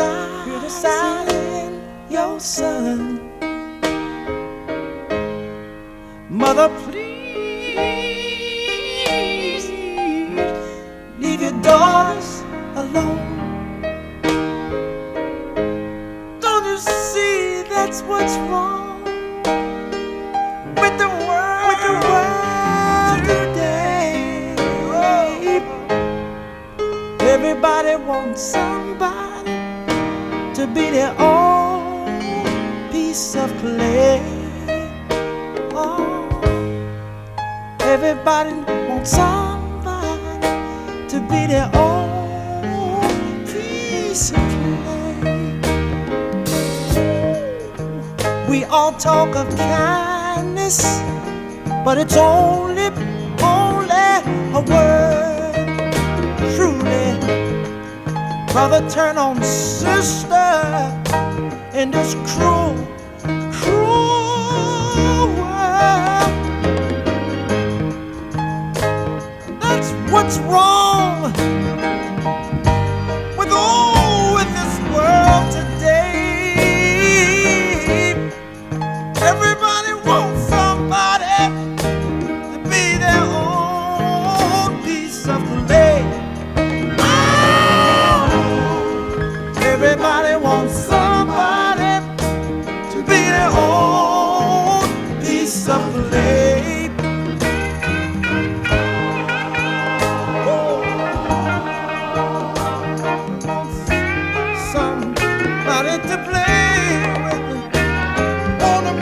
criticizing your son. Mother, please leave your daughters alone. Don't you see that's what's wrong with the world, today? Everybody wants somebody to be their own piece of clay. Oh, everybody wants somebody to be their own piece of clay. We all talk of kindness, but it's only a word. Truly, brother, turn on sister in this cruel world. That's what's wrong with this world today. Everybody wants somebody to be their own piece of clay. Everybody wants somebody to be their own piece of clay. Somebody to play with, wanna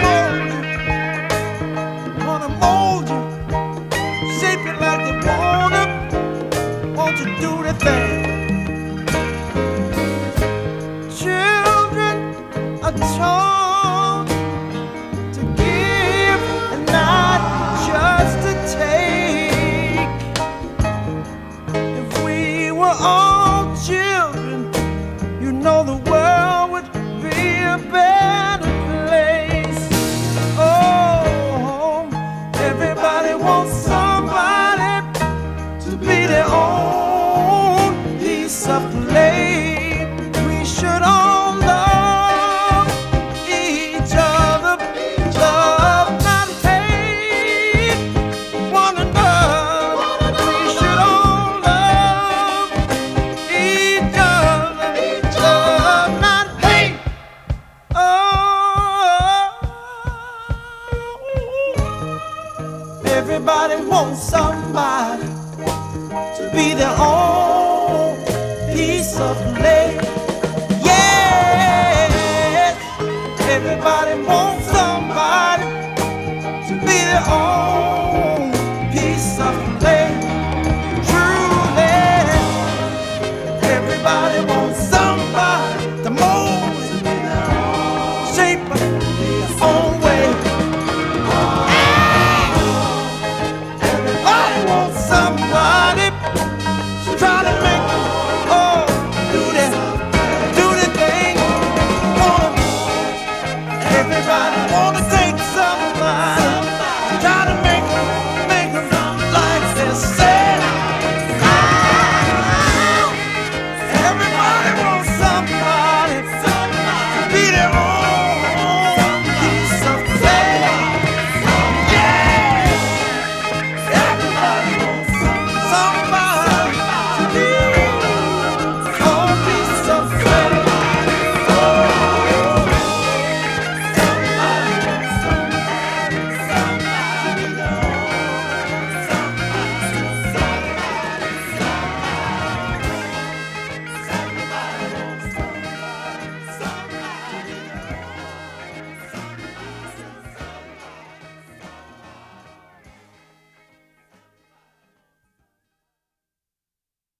mold you, shape it like they want to do the thing. Children are told